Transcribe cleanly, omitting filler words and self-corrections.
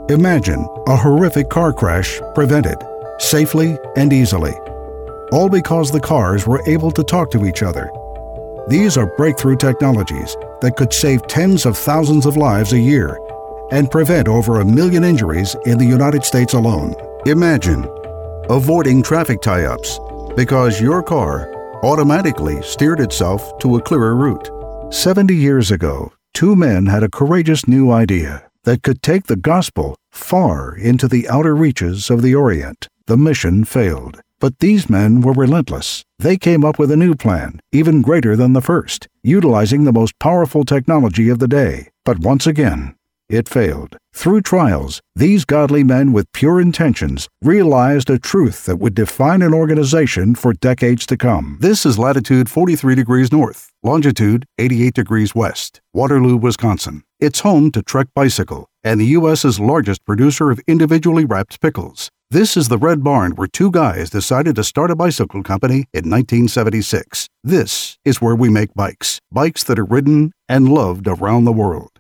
Imagine a horrific car crash prevented, safely and easily, all because the cars were able to talk to each other. These are breakthrough technologies that could save tens of thousands of lives a year and prevent over 1 million injuries in the United States alone. Imagine avoiding traffic tie-ups because your car automatically steered itself to a clearer route. 70 years ago, two men had a courageous new idea that could take the gospel far into the outer reaches of the Orient. The mission failed, but these men were relentless. They came up with a new plan, even greater than the first, utilizing the most powerful technology of the day. But once again, it failed. Through trials, these godly men with pure intentions realized a truth that would define an organization for decades to come. This is latitude 43 degrees north, longitude 88 degrees west, Waterloo, Wisconsin. It's home to Trek Bicycle and the U.S.'s largest producer of individually wrapped pickles. This is the Red Barn where two guys decided to start a bicycle company in 1976. This is where we make bikes that are ridden and loved around the world.